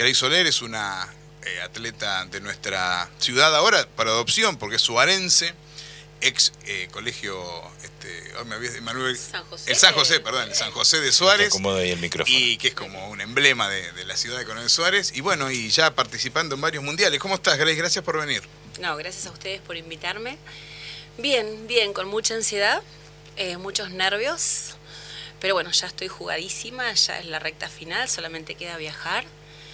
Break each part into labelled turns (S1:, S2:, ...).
S1: Grace Soler es una atleta de nuestra ciudad ahora, para adopción, porque es suarense, ex colegio... Manuel,
S2: San José.
S1: el San José, perdón, el San José de Suárez.
S3: Te acomodo ahí el micrófono.
S1: Y que es como un emblema de la ciudad de Coronel Suárez. Y bueno, y ya participando en varios mundiales. ¿Cómo estás, Grace? Gracias por venir.
S2: No, gracias a ustedes por invitarme. Bien, con mucha ansiedad, muchos nervios. Pero bueno, ya estoy jugadísima, ya es la recta final, solamente queda viajar.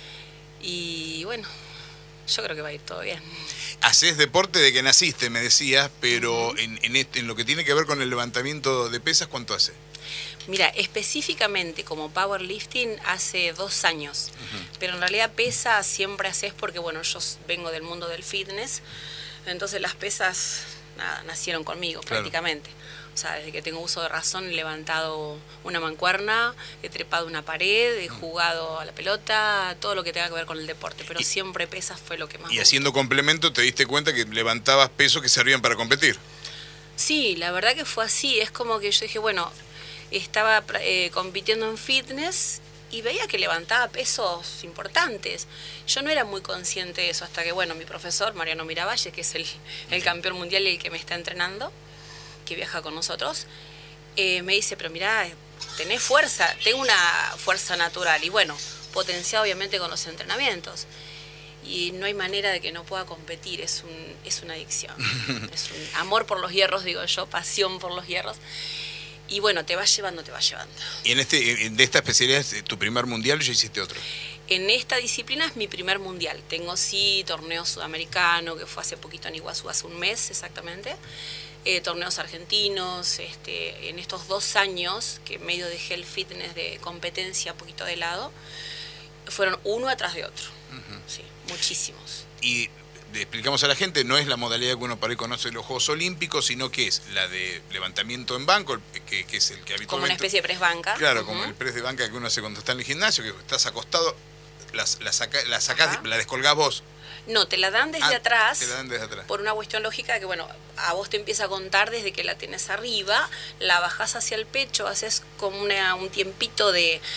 S2: Y bueno, yo creo que va a ir todo bien.
S1: Hacés deporte de que naciste, me decías, pero en lo que tiene que ver con el levantamiento de pesas, ¿cuánto hace?
S2: Mira, específicamente como powerlifting hace 2 años, pero en realidad pesas siempre haces porque, bueno, yo vengo del mundo del fitness, entonces las pesas, nada, nacieron conmigo prácticamente. O sea, desde que tengo uso de razón he levantado una mancuerna, he trepado una pared, he jugado a la pelota, todo lo que tenga que ver con el deporte, pero siempre pesas fue lo que más me
S1: Y haciendo complemento te diste cuenta que levantabas pesos que servían para competir.
S2: Sí, la verdad que fue así, es como que yo dije, bueno, estaba compitiendo en fitness y veía que levantaba pesos importantes. Yo no era muy consciente de eso hasta que, bueno, mi profesor, Mariano Miravalle, que es el campeón mundial y el que me está entrenando, que viaja con nosotros, me dice, pero mirá, tenés fuerza, tengo una fuerza natural y bueno, potenciada obviamente con los entrenamientos. Y no hay manera de que no pueda competir, es una adicción, es un amor por los hierros, digo yo, pasión por los hierros. Y bueno, te va llevando.
S1: Y de esta especialidad, ¿tu primer mundial o ya hiciste otro?
S2: En esta disciplina es mi primer mundial. Tengo sí torneo sudamericano, que fue hace poquito en Iguazú, hace un mes exactamente. Torneos argentinos, en estos 2 años que medio dejé el fitness de competencia un poquito de lado, fueron uno atrás de otro. Sí, muchísimos.
S1: Y le explicamos a la gente, no es la modalidad que uno para ahí conoce de los Juegos Olímpicos, sino que es la de levantamiento en banco, que es el que habitualmente...
S2: Como una especie de press banca.
S1: Claro, como el press de banca que uno hace cuando está en el gimnasio, que estás acostado, la sacás, la descolgás vos.
S2: No, te la dan desde atrás.
S1: Te la dan desde atrás.
S2: Por una cuestión lógica que, bueno, a vos te empieza a contar desde que la tienes arriba, la bajás hacia el pecho, haces como un tiempito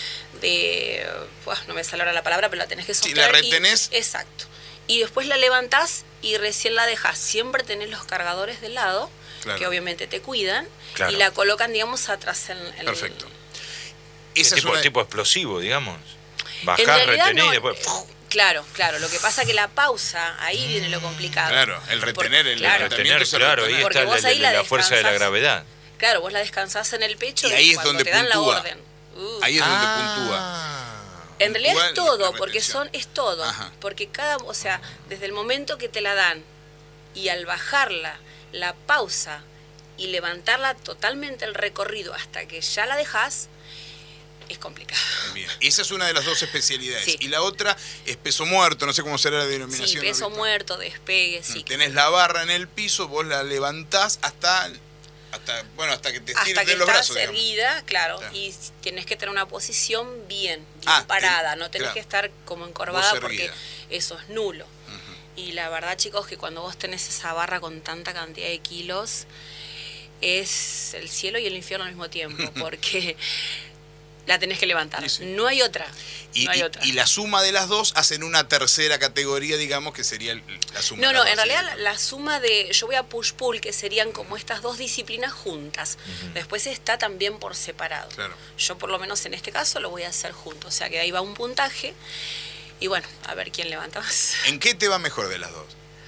S2: no me sale ahora la palabra, pero la tenés que sostener.
S1: Sí, la retenés.
S2: Exacto. Y después la levantás y recién la dejás. Siempre tenés los cargadores del lado, claro, que obviamente te cuidan, claro, y la colocan, digamos, atrás en el...
S1: Perfecto.
S3: Es tipo explosivo, digamos. Bajás, retenés y después...
S2: Claro, lo que pasa que la pausa, ahí viene lo complicado.
S1: Claro, el retener,
S3: claro, ahí está la fuerza de la gravedad.
S2: Claro, vos la descansás en el pecho
S1: y ahí es
S2: cuando
S1: donde
S2: te dan
S1: puntúa.
S2: la orden.
S1: Ahí es donde puntúa.
S2: En realidad es todo, porque es todo.
S1: Ajá.
S2: Porque desde el momento que te la dan y al bajarla, la pausa y levantarla totalmente el recorrido hasta que ya la dejás, es complicado.
S1: Bien. Esa es una de las 2 especialidades.
S2: Sí.
S1: Y la otra es peso muerto, no sé cómo será la denominación.
S2: Sí, peso muerto, despegue, sí.
S1: Tenés la barra en el piso, vos la levantás hasta que te estires de los brazos.
S2: Hasta que estás erguida, claro, y tienes que tener una posición bien parada, no tenés que estar como encorvada porque eso es nulo. Y la verdad, chicos, que cuando vos tenés esa barra con tanta cantidad de kilos, es el cielo y el infierno al mismo tiempo, porque... la tenés que levantar, sí. No hay otra.
S1: Y la suma de las 2 hacen una tercera categoría, digamos, que sería la suma.
S2: No, en realidad la suma yo voy a push-pull, que serían como estas 2 disciplinas juntas. Después está también por separado.
S1: Claro.
S2: Yo por lo menos en este caso lo voy a hacer junto, o sea que ahí va un puntaje y bueno, a ver quién levanta más.
S1: ¿En qué te va mejor de las 2?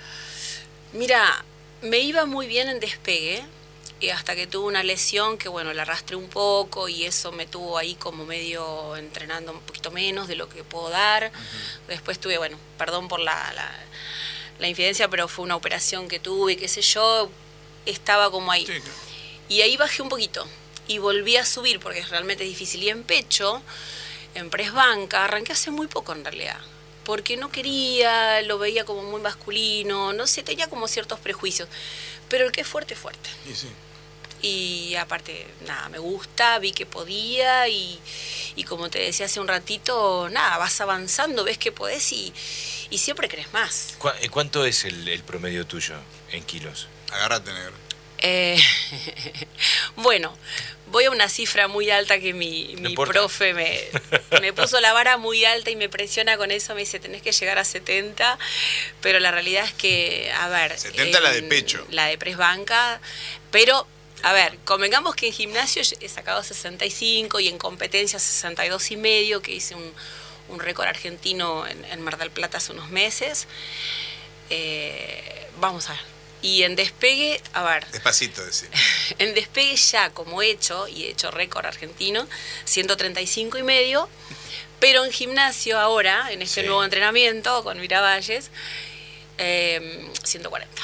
S2: Mira, me iba muy bien en despegue. Hasta que tuve una lesión que, bueno, la arrastré un poco y eso me tuvo ahí como medio entrenando un poquito menos de lo que puedo dar. Después tuve, bueno, perdón por la infidencia, pero fue una operación que tuve, qué sé yo, estaba como ahí. Sí, claro. Y ahí bajé un poquito y volví a subir porque realmente es difícil. Y en pecho, en press banca, arranqué hace muy poco en realidad. Porque no quería, lo veía como muy masculino, no sé, tenía como ciertos prejuicios. Pero el que es fuerte, fuerte.
S1: Sí.
S2: Y aparte, nada, me gusta, vi que podía y como te decía hace un ratito, nada, vas avanzando, ves que podés y siempre querés más.
S3: ¿Cuánto es el promedio tuyo en kilos?
S1: Agárrate, negro.
S2: Bueno, voy a una cifra muy alta que mi profe me puso la vara muy alta y me presiona con eso, me dice, tenés que llegar a 70, pero la realidad es que, a ver...
S1: 70 la de pecho.
S2: La de press banca, pero, a ver, convengamos que en gimnasio he sacado 65 y en competencia 62,5, que hice un récord argentino en Mar del Plata hace unos meses. Vamos a ver. Y en despegue, a ver...
S1: Despacito, decir.
S2: En despegue ya, como he hecho récord argentino, 135,5, pero en gimnasio ahora, en este nuevo entrenamiento con Miravalles, 140.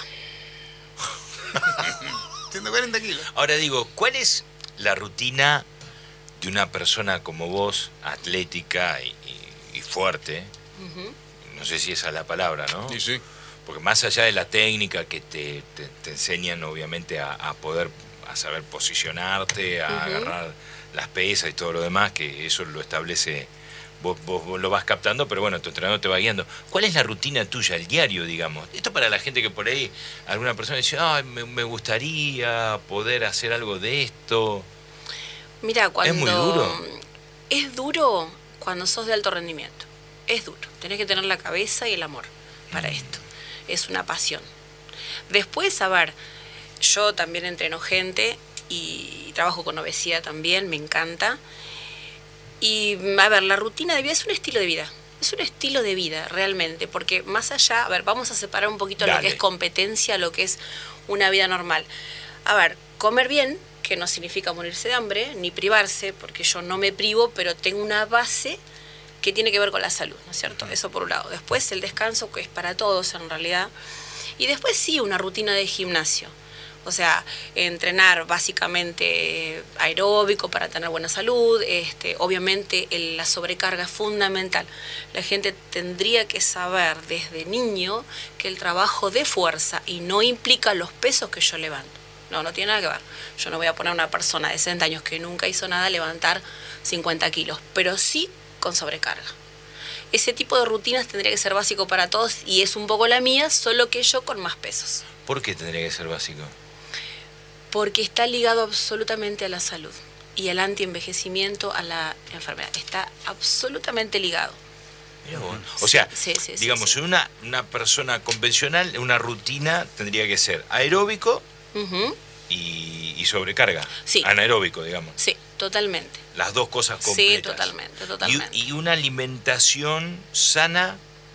S1: 140 kilos.
S3: Ahora digo, ¿cuál es la rutina de una persona como vos, atlética y fuerte? No sé si esa es la palabra, ¿no?
S1: Sí, sí.
S3: Porque más allá de la técnica que te enseñan obviamente a poder, a saber posicionarte, a agarrar las pesas y todo lo demás, que eso lo establece, vos lo vas captando, pero bueno, tu entrenador te va guiando. ¿Cuál es la rutina tuya, el diario, digamos? Esto para la gente que por ahí, alguna persona dice, me gustaría poder hacer algo de esto.
S2: Mira, cuando...
S3: ¿Es muy duro?
S2: Es duro cuando sos de alto rendimiento. Es duro. Tenés que tener la cabeza y el amor para esto. Es una pasión. Después, a ver, yo también entreno gente y trabajo con obesidad también, me encanta. Y, a ver, la rutina de vida es un estilo de vida. Es un estilo de vida, realmente, porque más allá, a ver, vamos a separar un poquito lo que es competencia, lo que es una vida normal. A ver, comer bien, que no significa morirse de hambre, ni privarse, porque yo no me privo, pero tengo una base que tiene que ver con la salud, ¿no es cierto? Eso por un lado. Después el descanso, que es para todos en realidad. Y después sí, una rutina de gimnasio. O sea, entrenar básicamente aeróbico para tener buena salud. Obviamente la sobrecarga es fundamental. La gente tendría que saber desde niño que el trabajo de fuerza y no implica los pesos que yo levanto. No tiene nada que ver. Yo no voy a poner a una persona de 60 años que nunca hizo nada a levantar 50 kilos, pero sí con sobrecarga. Ese tipo de rutinas tendría que ser básico para todos y es un poco la mía, solo que yo con más pesos.
S3: ¿Por qué tendría que ser básico?
S2: Porque está ligado absolutamente a la salud y al antienvejecimiento, a la enfermedad. Está absolutamente ligado.
S3: Bueno. O sea, digamos,
S2: sí.
S3: Una persona convencional, una rutina tendría que ser aeróbico y sobrecarga.
S2: Sí.
S3: Anaeróbico, digamos.
S2: Sí, totalmente.
S3: Las dos cosas completas.
S2: Sí, totalmente.
S3: Y una alimentación sana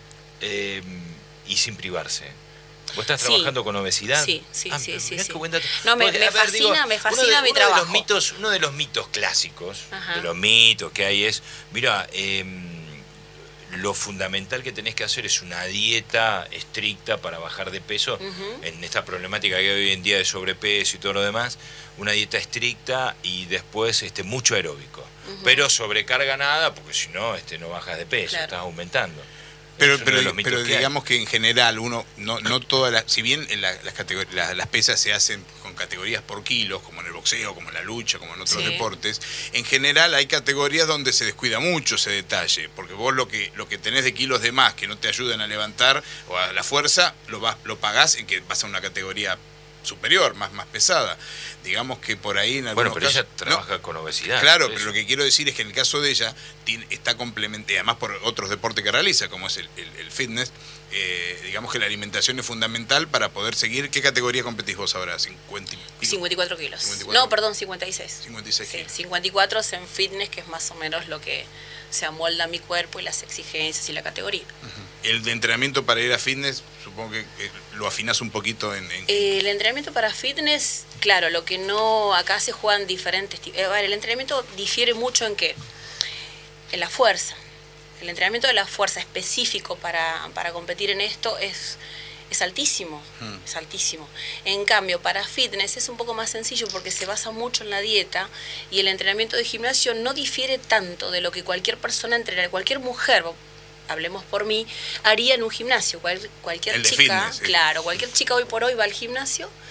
S3: y sin privarse. ¿Vos estás trabajando con obesidad?
S2: Sí.
S3: No,
S2: me fascina mi trabajo.
S3: Uno de los mitos clásicos, de los mitos que hay es, mira, lo fundamental que tenés que hacer es una dieta estricta para bajar de peso en esta problemática que hay hoy en día de sobrepeso y todo lo demás, una dieta estricta y después mucho aeróbico. Pero sobrecarga nada, porque si no, no bajas de peso, estás aumentando.
S1: Pero digamos que en general uno no todas las, si bien las pesas se hacen con categorías por kilos, como en el boxeo, como en la lucha, como en otros deportes, en general hay categorías donde se descuida mucho ese detalle, porque vos lo que tenés de kilos de más que no te ayudan a levantar o a la fuerza, lo pagás en que vas a una categoría superior, más pesada. Digamos que por ahí en algunos
S3: pero
S1: casos,
S3: ella trabaja con obesidad.
S1: Claro, pero lo que quiero decir es que en el caso de ella está complementada, además por otros deportes que realiza, como es el fitness, digamos que la alimentación es fundamental para poder seguir. ¿Qué categoría competís vos ahora?
S2: 54 kilos.
S1: 54.
S2: No, perdón, 56.
S1: 56 kilos.
S2: 54 es en fitness, que es más o menos lo que se amolda a mi cuerpo y las exigencias y la categoría.
S1: El de entrenamiento para ir a fitness, supongo que lo afinás un poquito
S2: El entrenamiento para fitness, claro, lo que no, acá se juegan diferentes tipos. El entrenamiento difiere mucho en qué, en la fuerza. El entrenamiento de la fuerza específico para competir en esto es altísimo, es altísimo. En cambio, para fitness es un poco más sencillo porque se basa mucho en la dieta y el entrenamiento de gimnasio no difiere tanto de lo que cualquier persona entrena, cualquier mujer, hablemos por mí, haría en un gimnasio. Cualquier chica,
S1: fitness,
S2: claro, cualquier chica hoy por hoy va al gimnasio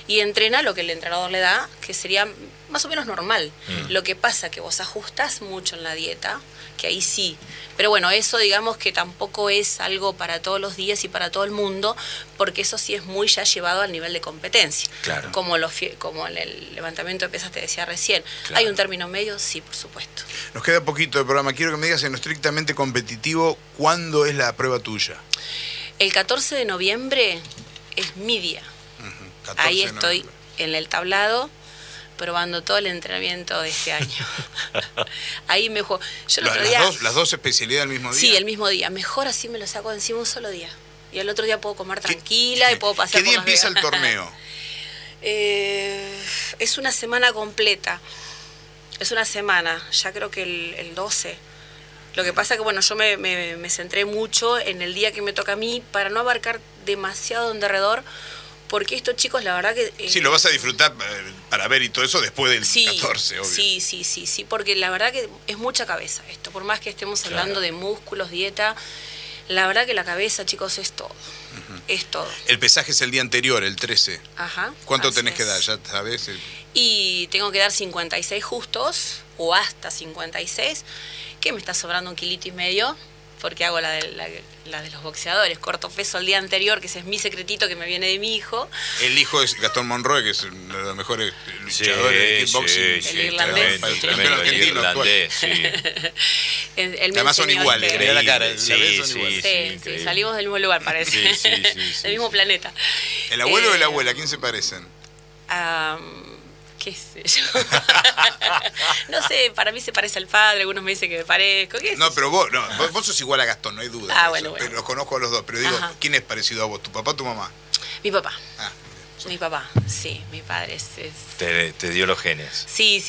S2: y entrena lo que el entrenador le da, que sería más o menos normal. Lo que pasa que vos ajustás mucho en la dieta, que ahí sí. Pero bueno, eso digamos que tampoco es algo para todos los días y para todo el mundo, porque eso sí es muy ya llevado al nivel de competencia.
S3: Claro.
S2: Como en el levantamiento de pesas te decía recién.
S3: Claro.
S2: ¿Hay un término medio? Sí, por supuesto.
S1: Nos queda poquito de programa. Quiero que me digas en lo estrictamente competitivo, ¿cuándo es la prueba tuya?
S2: El 14 de noviembre es mi día. Ahí estoy en el tablado probando todo el entrenamiento de este año. Ahí me juego. Yo el otro día,
S1: las dos especialidades al mismo día.
S2: Sí, el mismo día. Mejor así me lo saco de encima un solo día. Y al otro día puedo comer tranquila y puedo pasear.
S1: ¿Qué día empieza el torneo?
S2: Es una semana completa. Es una semana. Ya creo que el 12. Lo que pasa que, bueno, yo me centré mucho en el día que me toca a mí para no abarcar demasiado en derredor, porque estos chicos, la verdad que...
S1: sí, lo vas a disfrutar para ver y todo eso después del 14, obvio.
S2: Sí, porque la verdad que es mucha cabeza esto. Por más que estemos hablando de músculos, dieta, la verdad que la cabeza, chicos, es todo. Es todo.
S1: El pesaje es el día anterior, el 13.
S2: Ajá.
S1: ¿Cuánto tenés que dar? ¿Ya sabés?
S2: Y tengo que dar 56 justos, o hasta 56, que me está sobrando 1,5 kilos, porque hago la de los boxeadores, corto peso el día anterior, que ese es mi secretito que me viene de mi hijo.
S1: El hijo es Gastón Monroe, que es uno de los mejores luchadores de kickboxing.
S2: Sí, el irlandés.
S1: El irlandés, sí. Además son iguales,
S3: creía la cara.
S2: Sí, salimos del mismo lugar, parece. Del mismo planeta.
S1: ¿El abuelo o la abuela? ¿A quién se parecen?
S2: ¿Qué sé yo? No sé, para mí se parece al padre, algunos me dicen que me parezco.
S1: No, pero vos sos igual a Gastón, no hay duda.
S2: Bueno.
S1: Pero los conozco a los dos, pero digo, ¿quién es parecido a vos? ¿Tu papá o tu mamá?
S2: Mi papá. Mi papá, sí, mi padre
S3: Te dio los genes.
S2: Sí.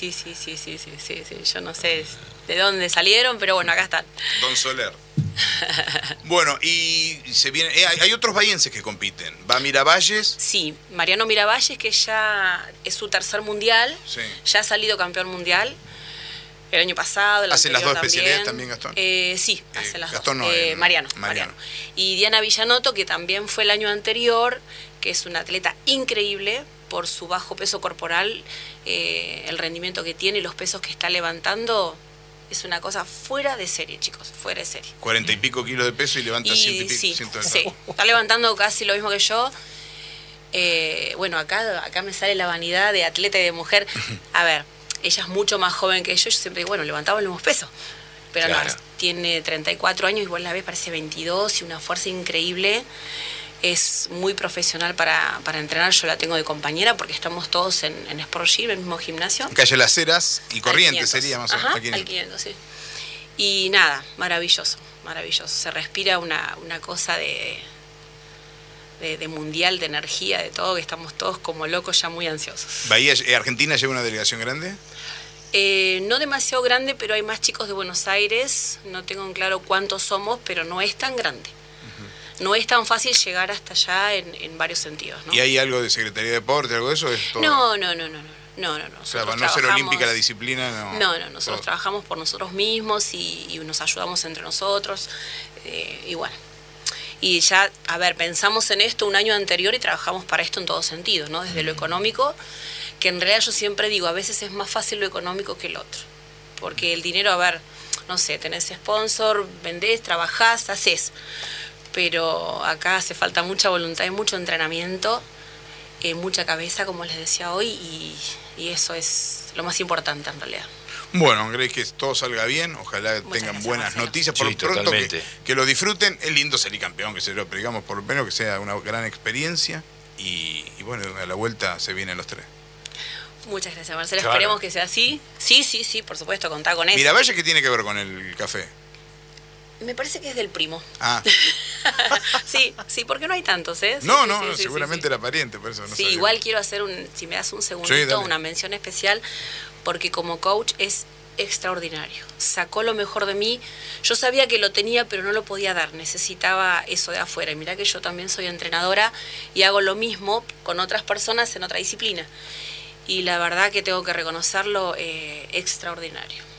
S2: Yo no sé de dónde salieron, pero bueno, acá están.
S1: Don Soler. Bueno, y se viene, hay otros bahienses que compiten. ¿Va Miravalles?
S2: Sí, Mariano Miravalles, que ya es su tercer mundial.
S1: Sí.
S2: Ya ha salido campeón mundial el año pasado.
S1: ¿Hace las dos especialidades también, Gastón?
S2: Sí, hace las
S1: Gastón
S2: dos.
S1: No,
S2: Mariano. Y Diana Villanotto, que también fue el año anterior, que es una atleta increíble por su bajo peso corporal, el rendimiento que tiene y los pesos que está levantando. Es una cosa fuera de serie, chicos, fuera de serie.
S1: 40 y pico kilos de peso y levanta 100 y pico.
S2: Sí, está levantando casi lo mismo que yo. Bueno, acá me sale la vanidad de atleta y de mujer. A ver, ella es mucho más joven que yo siempre digo, bueno, levantaba los mismos pesos. Pero claro, no, tiene 34 años, igual la ves, parece 22 y una fuerza increíble. Es muy profesional para entrenar, yo la tengo de compañera porque estamos todos en Sport Gym, el mismo gimnasio.
S1: Calle Las Heras y Corrientes sería más o menos.
S2: Al 500, sí. Y nada, maravilloso. Se respira una cosa de mundial, de energía, de todo, que estamos todos como locos ya muy ansiosos.
S1: ¿Argentina lleva una delegación grande?
S2: No demasiado grande, pero hay más chicos de Buenos Aires, no tengo en claro cuántos somos, pero no es tan grande. No es tan fácil llegar hasta allá en varios sentidos, ¿no?
S1: ¿Y hay algo de Secretaría de Deporte, algo de eso? ¿Es todo?
S2: No.
S1: O sea, para no ser olímpica la disciplina, no.
S2: No, nosotros trabajamos por nosotros mismos y nos ayudamos entre nosotros. Y bueno, y ya, a ver, pensamos en esto un año anterior y trabajamos para esto en todos sentidos, ¿no? Desde lo económico, que en realidad yo siempre digo, a veces es más fácil lo económico que el otro. Porque el dinero, a ver, no sé, tenés sponsor, vendés, trabajás, haces. Pero acá hace falta mucha voluntad y mucho entrenamiento, mucha cabeza, como les decía hoy, y eso es lo más importante en realidad.
S1: Bueno, ¿crees que todo salga bien? Ojalá tengan buenas noticias. Por pronto que lo disfruten. Es lindo salir campeón, que se lo, pero digamos, por lo menos que sea una gran experiencia. Y bueno, a la vuelta se vienen los tres.
S2: Muchas gracias, Marcelo. Claro. Esperemos que sea así. Sí, por supuesto, contá con eso.
S1: Miravalles, ¿qué tiene que ver con el café?
S2: Me parece que es del primo. Sí, porque no hay tantos, ¿eh?
S1: No, seguramente era pariente, por eso no sabía.
S2: Igual quiero hacer si me das un segundito, una mención especial, porque como coach es extraordinario. Sacó lo mejor de mí. Yo sabía que lo tenía, pero no lo podía dar. Necesitaba eso de afuera. Y mirá que yo también soy entrenadora y hago lo mismo con otras personas en otra disciplina. Y la verdad que tengo que reconocerlo, extraordinario.